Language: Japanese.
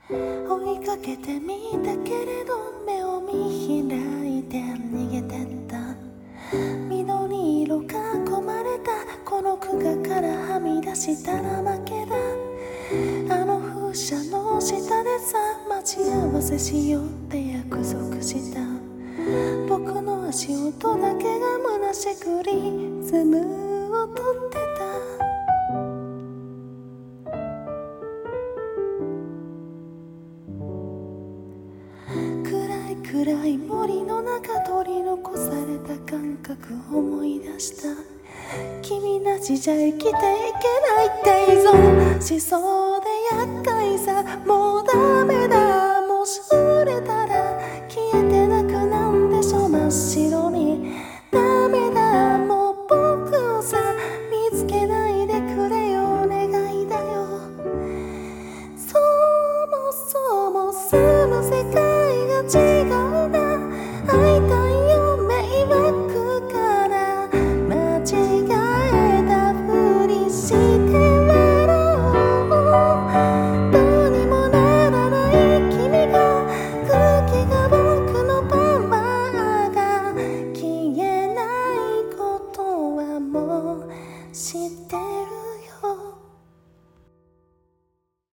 追いかけてみたけれど目を見開いて逃げてった緑色囲まれたこの区画からはみ出したら負けだあの風車の下でさ待ち合わせしようって約束した僕の足音だけが虚しくリズムをとってた暗い森の中取り残された感覚を思い出した君なしじゃ生きていけないって依存しそうで厄介さもう